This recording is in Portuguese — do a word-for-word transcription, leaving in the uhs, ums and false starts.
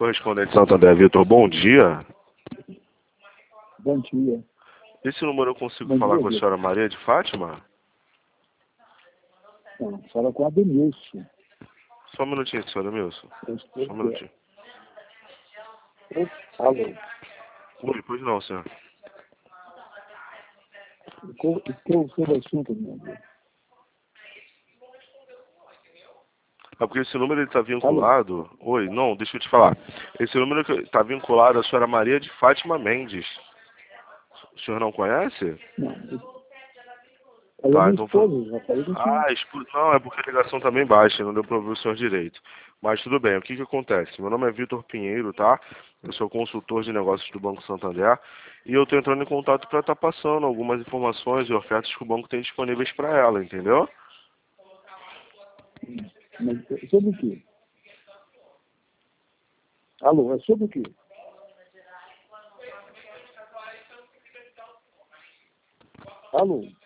Correspondente Santander, Vitor, bom dia. Bom dia. Esse número eu consigo Bom falar dia, com a Vitor. senhora Maria de Fátima? Não, fala com a Denilson. Só um minutinho, senhora Milson. Só um minutinho. Alô. Oi, pois não, senhor. O que eu sou do assunto, meu amigo? É porque esse número está vinculado... Alô. Oi, não, deixa eu te falar. Esse número está vinculado à senhora Maria de Fátima Mendes. O senhor não conhece? Não. Ela Tá, é minha então... esposa, já falei com o senhor. Ah, esposa... não, é porque a ligação está bem baixa, não deu para ouvir o senhor direito. Mas tudo bem, o que que acontece? Meu nome é Vitor Pinheiro, tá? Eu sou consultor de negócios do Banco Santander e eu estou entrando em contato para estar passando algumas informações e ofertas que o banco tem disponíveis para ela, entendeu? Mas é sobre o quê? Alô, é sobre o quê? Alô.